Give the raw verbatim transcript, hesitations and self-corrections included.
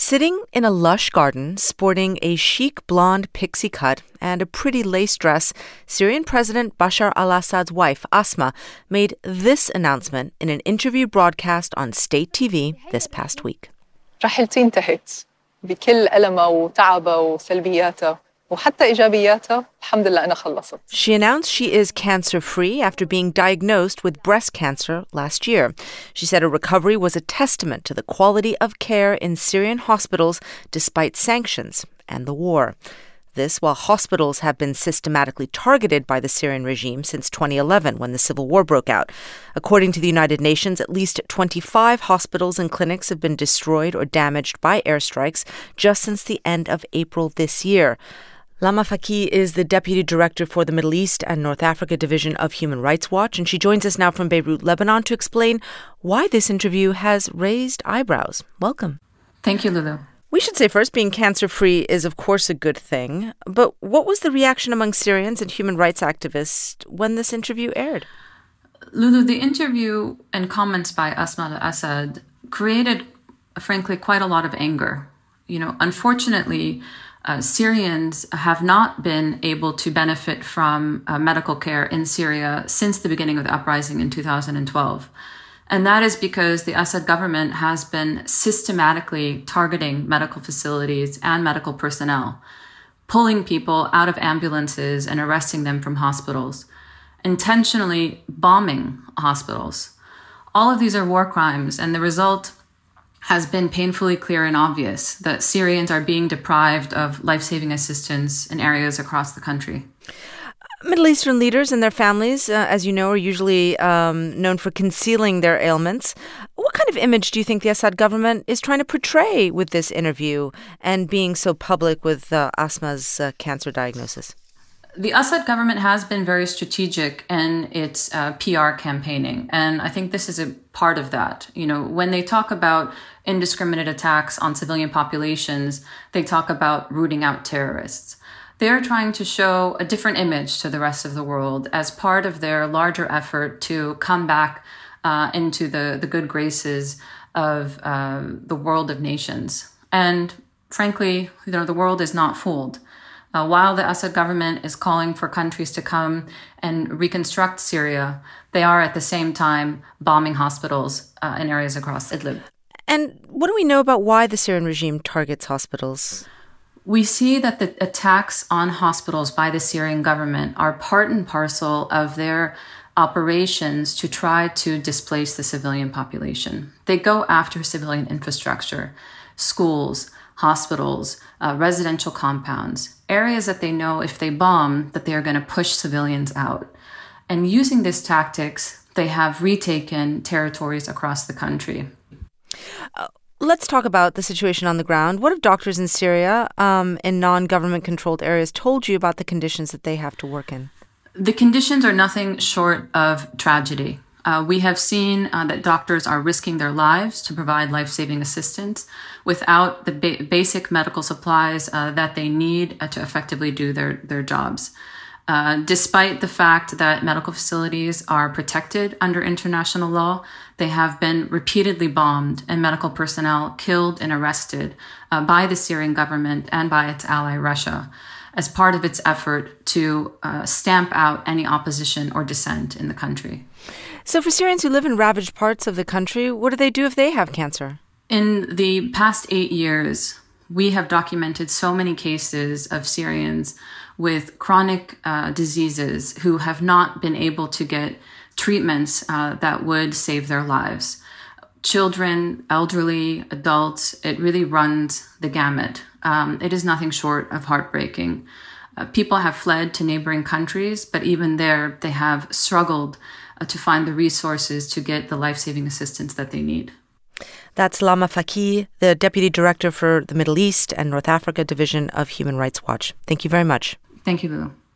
Sitting in a lush garden, sporting a chic blonde pixie cut and a pretty lace dress, Syrian President Bashar al-Assad's wife, Asma, made this announcement in an interview broadcast on state T V this past week. رحلتي انتهت بكل ألمها وتعبها وسلبياتها وحتى إيجابياتها. الحمد لله أنا خلصت. She announced she is cancer-free after being diagnosed with breast cancer last year. She said her recovery was a testament to the quality of care in Syrian hospitals despite sanctions and the war. This while hospitals have been systematically targeted by the Syrian regime since twenty eleven when the civil war broke out. According to the United Nations, at least twenty-five hospitals and clinics have been destroyed or damaged by airstrikes just since the end of April this year. Lama Faki is the Deputy Director for the Middle East and North Africa Division of Human Rights Watch, and she joins us now from Beirut, Lebanon, to explain why this interview has raised eyebrows. Welcome. Thank you, Lulu. We should say first, being cancer-free is, of course, a good thing. But what was the reaction among Syrians and human rights activists when this interview aired? Lulu, the interview and comments by Asma al-Assad created, frankly, quite a lot of anger. You know, unfortunately, uh, Syrians have not been able to benefit from uh, medical care in Syria since the beginning of the uprising in two thousand twelve. And that is because the Assad government has been systematically targeting medical facilities and medical personnel, pulling people out of ambulances and arresting them from hospitals, intentionally bombing hospitals. All of these are war crimes, and the result has been painfully clear and obvious that Syrians are being deprived of life-saving assistance in areas across the country. Middle Eastern leaders and their families, uh, as you know, are usually um, known for concealing their ailments. What kind of image do you think the Assad government is trying to portray with this interview and being so public with uh, Asma's uh, cancer diagnosis? The Assad government has been very strategic in its uh, P R campaigning, and I think this is a part of that. You know, when they talk about indiscriminate attacks on civilian populations, they talk about rooting out terrorists. They're trying to show a different image to the rest of the world as part of their larger effort to come back uh, into the, the good graces of uh, the world of nations. And frankly, you know, the world is not fooled. Uh, while the Assad government is calling for countries to come and reconstruct Syria, they are at the same time bombing hospitals uh, in areas across Idlib. And what do we know about why the Syrian regime targets hospitals? We see that the attacks on hospitals by the Syrian government are part and parcel of their operations to try to displace the civilian population. They go after civilian infrastructure, schools, hospitals, uh, residential compounds, areas that they know if they bomb, that they are going to push civilians out. And using these tactics, they have retaken territories across the country. Uh, Let's talk about the situation on the ground. What have doctors in Syria, um, in non-government controlled areas, told you about the conditions that they have to work in? The conditions are nothing short of tragedy. Uh, we have seen uh, that doctors are risking their lives to provide life-saving assistance without the ba- basic medical supplies uh, that they need uh, to effectively do their, their jobs. Uh, despite the fact that medical facilities are protected under international law, they have been repeatedly bombed and medical personnel killed and arrested uh, by the Syrian government and by its ally Russia as part of its effort to uh, stamp out any opposition or dissent in the country. So for Syrians who live in ravaged parts of the country, what do they do if they have cancer? In the past eight years, we have documented so many cases of Syrians with chronic uh, diseases who have not been able to get treatments uh, that would save their lives. Children, elderly, adults, it really runs the gamut. Um, it is nothing short of heartbreaking. Uh, people have fled to neighboring countries, but even there, they have struggled uh, to find the resources to get the life-saving assistance that they need. That's Lama Faki, the Deputy Director for the Middle East and North Africa Division of Human Rights Watch. Thank you very much. Thank you, Lulu.